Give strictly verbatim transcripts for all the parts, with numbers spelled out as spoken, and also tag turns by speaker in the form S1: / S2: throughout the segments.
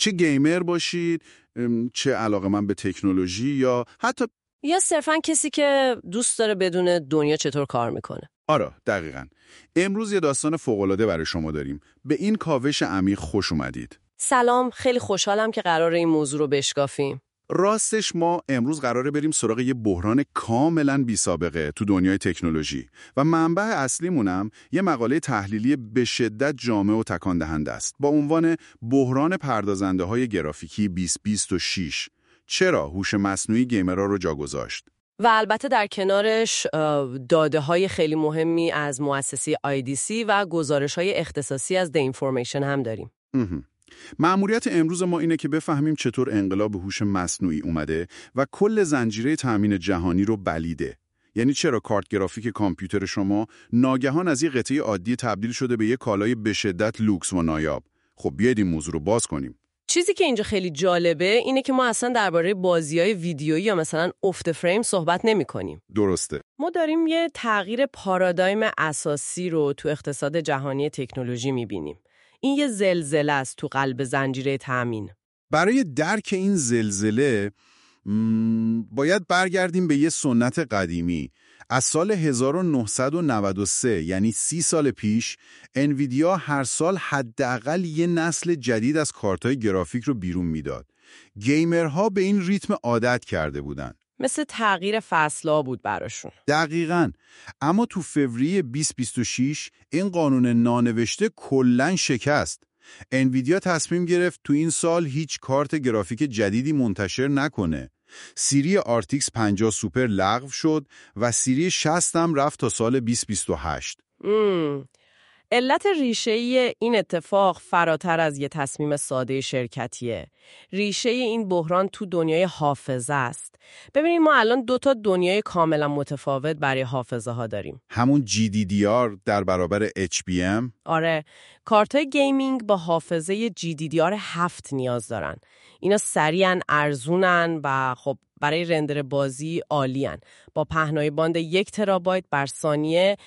S1: چه گیمر باشید، چه علاقه‌مند به تکنولوژی، یا حتی
S2: یا صرفاً کسی که دوست داره بدونه دنیا چطور کار میکنه.
S1: آره دقیقاً. امروز یه داستان فوق‌العاده برای شما داریم. به این کاوش عمیق خوش اومدید.
S2: سلام، خیلی خوشحالم که قراره این موضوع رو بشکافیم.
S1: راستش ما امروز قراره بریم سراغ یه بحران کاملاً بی سابقه تو دنیای تکنولوژی و منبع اصلیمونم یه مقاله تحلیلی به شدت جامع و تکان دهنده است با عنوان بحران پردازنده‌های گرافیکی بیست بیست و شش. چرا هوش مصنوعی گیمرها رو جا گذاشت؟
S2: و البته در کنارش داده های خیلی مهمی از مؤسسه آی دی سی و گزارش های اختصاصی از The Information هم داریم.
S1: مأموریت امروز ما اینه که بفهمیم چطور انقلاب هوش مصنوعی اومده و کل زنجیره تامین جهانی رو بلیده. یعنی چرا کارت گرافیک کامپیوتر شما ناگهان از یه قطعه عادی تبدیل شده به یه کالای به شدت لوکس و نایاب. خب بیاید این موضوع رو باز کنیم.
S2: چیزی که اینجا خیلی جالبه اینه که ما اصلا درباره بازی‌های ویدیویی یا مثلا افت فریم صحبت نمی‌کنیم.
S1: درسته.
S2: ما داریم یه تغییر پارادایم اساسی رو تو اقتصاد جهانی تکنولوژی می‌بینیم. این یه زلزله است تو قلب زنجیره تامین.
S1: برای درک این زلزله باید برگردیم به یه سنت قدیمی. از سال هزار و نهصد و نود و سه یعنی سی سال پیش انویدیا هر سال حداقل یه نسل جدید از کارت‌های گرافیک رو بیرون میداد. گیمرها به این ریتم عادت کرده بودن.
S2: مثل تغییر فصل‌ها بود براشون.
S1: دقیقاً. اما تو فوریه بیست بیست و شش این قانون نانوشته کلاً شکست. انویدیا تصمیم گرفت تو این سال هیچ کارت گرافیک جدیدی منتشر نکنه. سری آر تی ایکس پنجاه سوپر لغو شد و سری شصت هم رفت تا سال بیست بیست و هشت.
S2: مم. علت ریشه‌ای این اتفاق فراتر از یه تصمیم ساده شرکتیه. ریشه این بحران تو دنیای حافظه است. ببینید ما الان دو تا دنیای کاملا متفاوت برای حافظه ها داریم.
S1: همون جی دی دی آر در برابر اچ بی ام.
S2: آره، کارتای گیمینگ با حافظه جی دی دی آر هفت نیاز دارن. اینا سریعن، ارزونن و خب برای رندر بازی عالیان. با پهنای باند یک ترابایت بر ثانیه،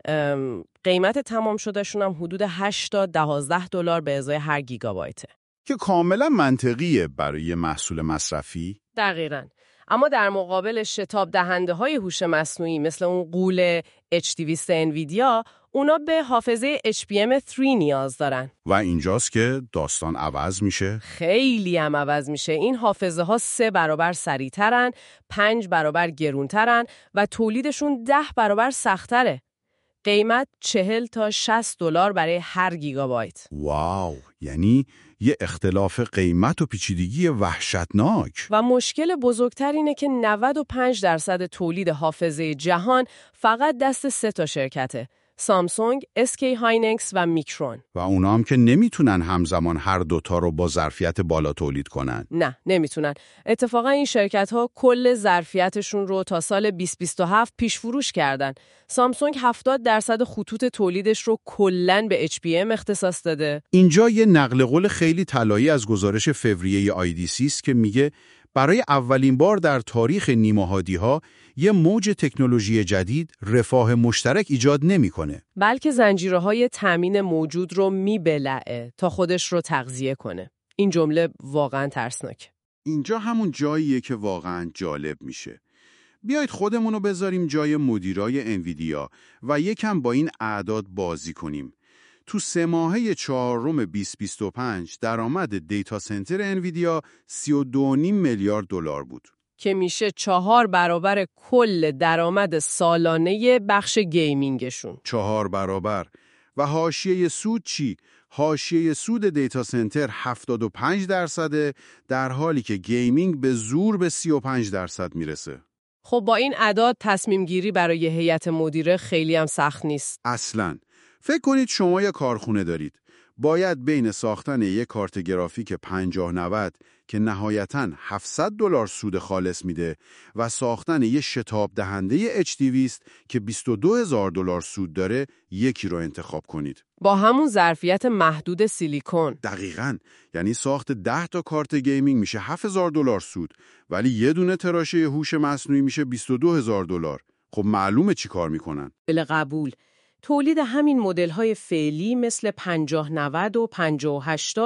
S2: قیمت تمام شدهشون هم حدود هشت تا دوازده دلار به ازای هر گیگابایته.
S1: که کاملا منطقیه برای محصول مصرفی.
S2: دقیقاً. اما در مقابل شتاب دهنده های هوش مصنوعی مثل اون غول اچ دویست انویدیا، اونا به حافظه اچ بی ام سه نیاز دارن.
S1: و اینجاست که داستان عوض میشه.
S2: خیلی هم عوض میشه. این حافظه ها سه برابر سریعترن، پنج برابر گرونترن و تولیدشون ده برابر سختره. قیمت چهل تا شصت دلار برای هر گیگابایت.
S1: واو، یعنی یه اختلاف قیمت و پیچیدگی وحشتناک.
S2: و مشکل بزرگتر اینه که نود و پنج درصد تولید حافظه جهان فقط دست سه تا شرکته: سامسونگ، اس کی هاینکس و میکرون.
S1: و اونا هم که نمیتونن همزمان هر دوتا رو با ظرفیت بالا تولید کنن.
S2: نه، نمیتونن. اتفاقا این شرکت ها کل ظرفیتشون رو تا سال بیست بیست و هفت پیش فروش کردن. سامسونگ هفتاد درصد خطوط تولیدش رو کلاً به اچ بی ام اختصاص داده.
S1: اینجا یه نقل قول خیلی طلایی از گزارش فوریه آی دی سی است که میگه برای اولین بار در تاریخ نیمه‌هادی‌ها یه موج تکنولوژی جدید رفاه مشترک ایجاد نمی‌کنه،
S2: بلکه زنجیره‌های تامین موجود رو میبلعه تا خودش رو تغذیه کنه. این جمله واقعاً ترسناکه.
S1: اینجا همون جاییه که واقعاً جالب میشه. بیایید خودمون رو بذاریم جای مدیرای انویدیا و یکم با این اعداد بازی کنیم. تو سه ماهه چهارم بیست بیست و پنج درآمد دیتا سنتر انویدیا سی و دو و نیم میلیارد دلار بود
S2: که میشه چهار برابر کل درآمد سالانه بخش گیمینگشون.
S1: چهار برابر. و حاشیه سود چی؟ حاشیه سود دیتا سنتر هفتاد و پنج درصده، در حالی که گیمینگ به زور به سی و پنج درصد میرسه.
S2: خب با این اعداد تصمیم گیری برای هیئت مدیره خیلی هم سخت نیست.
S1: اصلاً. فکر کنید شما یه کارخونه دارید. باید بین ساختن یک کارت گرافیک پنجاه نود که نهایتاً هفتصد دلار سود خالص میده و ساختن یک شتاب دهنده اچ دویست که بیست و دو هزار دلار سود داره، یکی رو انتخاب کنید.
S2: با همون ظرفیت محدود سیلیکون.
S1: دقیقاً. یعنی ساخت ده تا کارت گیمینگ میشه هفت هزار دلار سود، ولی یه دونه تراشه هوش مصنوعی میشه بیست و دو هزار دلار. خب معلومه چی کار میکنن.
S2: بله قبول. تولید همین مدل‌های فعلی مثل پنجاه نود و پنجاه هشتاد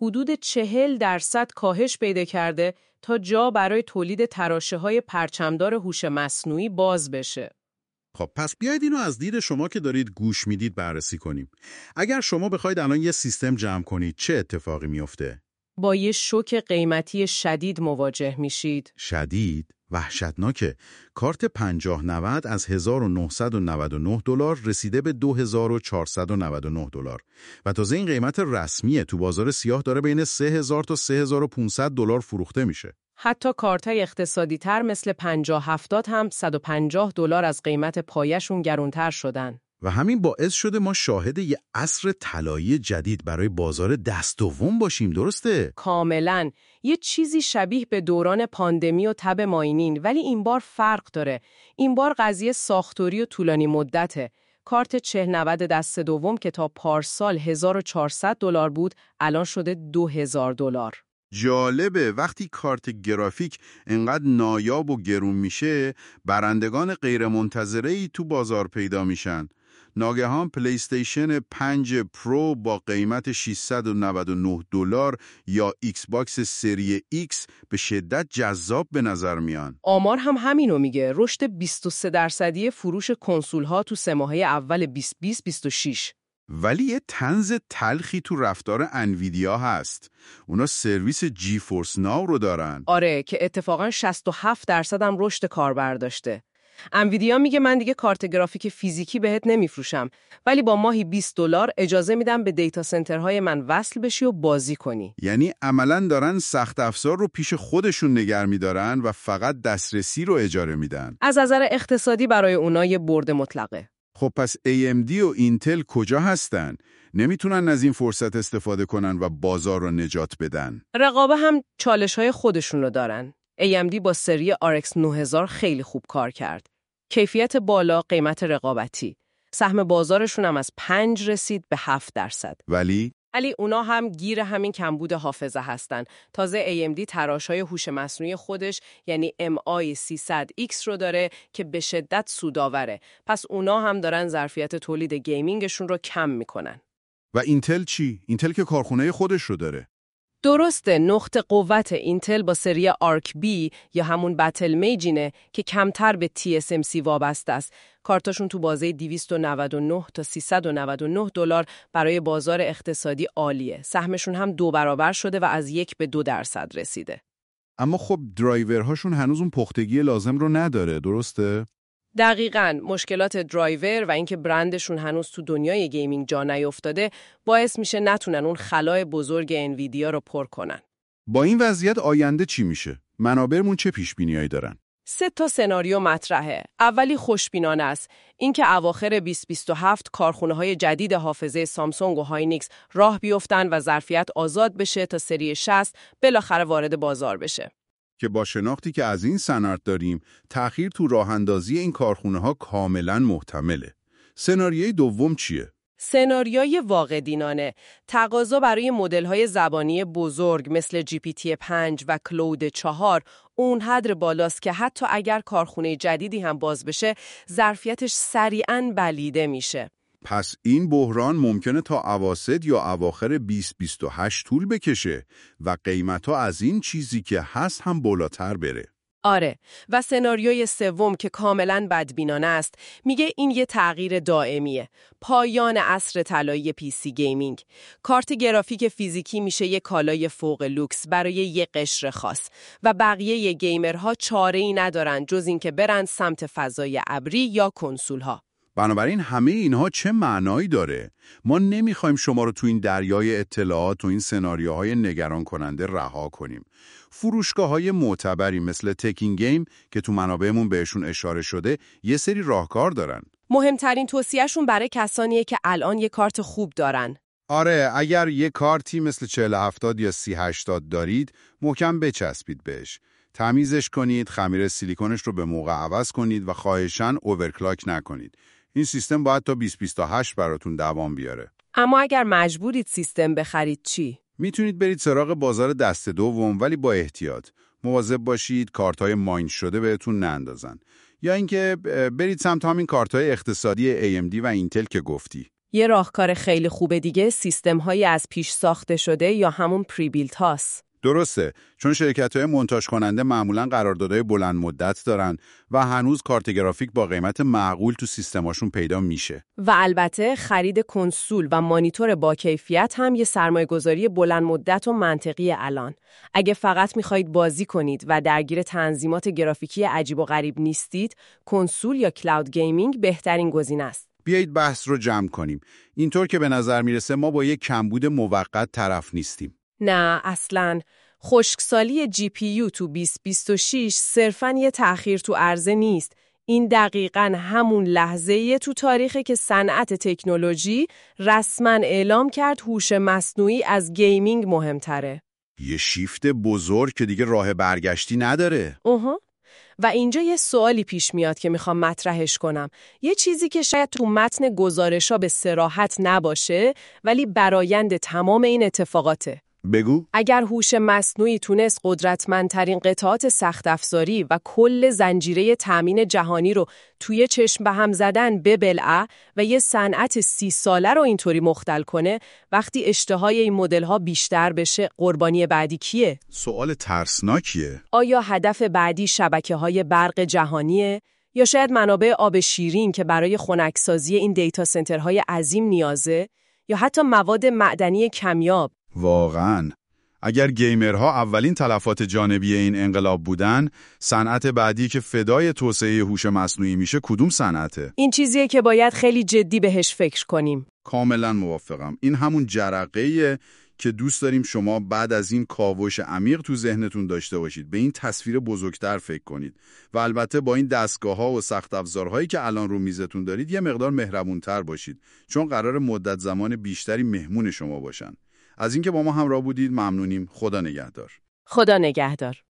S2: حدود چهل درصد کاهش پیدا کرده تا جا برای تولید تراشه‌های پرچمدار هوش مصنوعی باز بشه.
S1: خب پس بیایید اینو از دید شما که دارید گوش میدید بررسی کنیم. اگر شما بخواید الان یه سیستم جمع کنید چه اتفاقی میفته؟
S2: با یه شوک قیمتی شدید مواجه میشید.
S1: شدید؟ وحشتناکه. کارت پنجاه نود از هزار و نهصد و نود و نه دلار رسیده به دو هزار و چهارصد و نود و نه دلار و تازه این قیمت رسمیه. تو بازار سیاه داره بین سه هزار تا سه هزار و پانصد دلار فروخته میشه.
S2: حتی کارتای اقتصادی تر مثل پنجاه هفتاد هم صد و پنجاه دلار از قیمت پایشون گرونتر شدن.
S1: و همین باعث شده ما شاهد یه عصر طلایی جدید برای بازار دست دوم باشیم، درسته؟
S2: کاملاً. یه چیزی شبیه به دوران پاندمی و تب ماینین، ولی این بار فرق داره. این بار قضیه ساختوری و طولانی مدته. کارت چهل نود دست دوم که تا پارسال هزار و چهارصد دلار بود، الان شده دو هزار دلار.
S1: جالبه وقتی کارت گرافیک انقدر نایاب و گرون میشه، برندگان غیرمنتظره‌ای تو بازار پیدا میشن. ناگهان پلی استیشن پنج پرو با قیمت ششصد و نود و نه دلار یا ایکس باکس سری ایکس به شدت جذاب به نظر میان.
S2: آمار هم همینو میگه. رشد بیست و سه درصدی فروش کنسول ها تو سه ماهه اول بیست بیست بیست و شش.
S1: ولی یه طنز تلخی تو رفتار انویدیا هست. اونا سرویس جی فورس ناو رو دارن.
S2: آره که اتفاقا شصت و هفت درصد هم رشد کاربر داشته. انویدیا میگه من دیگه کارت گرافیک فیزیکی بهت نمیفروشم، ولی با ماهی بیست دلار اجازه میدم به دیتا سنترهای من وصل بشی و بازی کنی.
S1: یعنی عملاً دارن سخت افزار رو پیش خودشون نگه میدارن و فقط دسترسی رو اجاره میدن.
S2: از نظر اقتصادی برای اونا یه برد مطلقه.
S1: خب پس ای ام دی و اینتل کجا هستن؟ نمیتونن از این فرصت استفاده کنن و بازار رو نجات بدن.
S2: رقابه هم چالش‌های خودشون رو دارن. ای ام دی با سری آر ایکس نه هزار خیلی خوب کار کرد. کیفیت بالا، قیمت رقابتی. سهم بازارشون هم از پنج رسید به هفت درصد.
S1: ولی
S2: ولی اونا هم گیر همین کمبود حافظه هستن. تازه ای ام دی تراشهای هوش مصنوعی خودش یعنی ام آی سیصد ایکس رو داره که به شدت سودآوره. پس اونا هم دارن ظرفیت تولید گیمینگشون رو کم میکنن.
S1: و اینتل چی؟ اینتل که کارخونه خودش رو داره.
S2: درسته، نقطه قوت اینتل با سری آرک بی یا همون بتل میجینه که کمتر به تی اس ام سی وابسته است. کارتاشون تو بازه دویست و نود و نه تا سیصد و نود و نه دلار برای بازار اقتصادی عالیه. سهمشون هم دو برابر شده و از یک به دو درصد رسیده.
S1: اما خب درایورهاشون هنوز اون پختگی لازم رو نداره، درسته؟
S2: دقیقاً. مشکلات درایور و اینکه برندشون هنوز تو دنیای گیمینگ جا نیافتاده باعث میشه نتونن اون خلای بزرگ انویدیا رو پر کنن.
S1: با این وضعیت آینده چی میشه؟ منابعمون چه پیش‌بینی‌هایی دارن؟
S2: سه تا سناریو مطرحه. اولی خوشبینانه است. اینکه اواخر بیست بیست و هفت کارخونه‌های جدید حافظه سامسونگ و هاینیکس راه بیفتن و ظرفیت آزاد بشه تا سری شصت بالاخره وارد بازار بشه.
S1: که با شناختی که از این صنعت داریم، تأخیر تو راه‌اندازی این کارخونه‌ها کاملاً محتمله. سناریوی دوم چیه؟
S2: سناریوی واقع‌بینانه. تقاضا برای مدل‌های زبانی بزرگ مثل جی پی تی پنج و کلود چهار اونقدر بالاست که حتی اگر کارخونه جدیدی هم باز بشه، ظرفیتش سریعاً بلیده میشه.
S1: پس این بحران ممکنه تا اواسط یا اواخر بیست بیست و هشت طول بکشه و قیمت‌ها از این چیزی که هست هم بالاتر بره.
S2: آره، و سناریوی سوم که کاملاً بدبینانه است میگه این یه تغییر دائمیه. پایان عصر طلایی پی سی گیمینگ. کارت گرافیک فیزیکی میشه یه کالای فوق لوکس برای یه قشر خاص و بقیه ی گیمرها چاره‌ای ندارن جز این که برن سمت فضای ابری یا کنسول‌ها.
S1: بنابراین همه اینها چه معنایی داره؟ ما نمیخوایم شما رو تو این دریای اطلاعات و این سناریوهای نگران کننده رها کنیم. فروشگاه‌های معتبری مثل تکین گیم که تو منابعمون بهشون اشاره شده یه سری راهکار دارن.
S2: مهمترین توصیهشون برای کسانیه که الان یه کارت خوب دارن.
S1: آره، اگر یه کارتی مثل چهل هفتاد یا سی هشتاد دارید، محکم بچسبید بهش. تمیزش کنید، خمیر سیلیکونش رو به موقع عوض کنید و خواهشاً اوورکلاک نکنید. این سیستم باید تا بیست بیست و هشت براتون دوام بیاره.
S2: اما اگر مجبورید سیستم بخرید چی؟
S1: میتونید برید سراغ بازار دست دوم، ولی با احتیاط. مواظب باشید کارت‌های ماین شده بهتون ناندازن. یا اینکه برید سمت همین کارت‌های اقتصادی ای ام دی و اینتل که گفتی.
S2: یه راهکار خیلی خوب دیگه سیستم‌های از پیش ساخته شده یا همون پری بیلت هاست.
S1: درسته، چون شرکت‌های مونتاژ کننده معمولاً قراردادهای بلند مدت دارن و هنوز کارت گرافیک با قیمت معقول تو سیستماشون پیدا میشه.
S2: و البته خرید کنسول و مانیتور با کیفیت هم یه سرمایه‌گذاری بلند مدت و منطقی الان. اگه فقط می‌خواید بازی کنید و درگیر تنظیمات گرافیکی عجیب و غریب نیستید، کنسول یا کلاود گیمینگ بهترین گزینه است.
S1: بیایید بحث رو جمع کنیم. اینطور که به نظر میرسه ما با یک کمبود موقت طرف نیستیم.
S2: نه اصلاً. خشکسالی جی پی یو تو بیست بیست و شش صرفاً یه تأخیر تو عرضه نیست. این دقیقاً همون لحظه‌ایه تو تاریخی که صنعت تکنولوژی رسماً اعلام کرد هوش مصنوعی از گیمینگ مهمتره.
S1: یه شیفت بزرگ که دیگه راه برگشتی نداره.
S2: اوه. و اینجا یه سوالی پیش میاد که میخوام مطرحش کنم. یه چیزی که شاید تو متن گزارشا به صراحت نباشه ولی برآیند تمام این اتفاقاته.
S1: بگو.
S2: اگر هوش مصنوعی تونست قدرتمندترین قطعات سخت افزاری و کل زنجیره تامین جهانی رو توی چشم به هم زدن ببلعه و یه صنعت سی ساله رو اینطوری مختل کنه، وقتی اشتهای این مدل‌ها بیشتر بشه، قربانی بعدی کیه؟
S1: سوال ترسناکیه.
S2: آیا هدف بعدی شبکه‌های برق جهانیه؟ یا شاید منابع آب شیرین که برای خنکسازی این دیتا سنترهای عظیم نیازه؟ یا حتی مواد معدنی کمیاب؟
S1: واقعاً اگر گیمرها اولین تلفات جانبی این انقلاب بودن، صنعت بعدی که فدای توسعه هوش مصنوعی میشه کدوم صنعته؟
S2: این چیزیه که باید خیلی جدی بهش فکر کنیم.
S1: کاملا موافقم. این همون جرقه‌ایه که دوست داریم شما بعد از این کاوش عمیق تو ذهنتون داشته باشید. به این تصویر بزرگتر فکر کنید و البته با این دستگاه‌ها و سخت افزارهایی که الان رو میزتون دارید یه مقدار مهربون‌تر باشید، چون قرار مدت زمان بیشتری مهمون شما باشن. از اینکه با ما همراه بودید ممنونیم. خدا نگهدار.
S2: خدا نگهدار.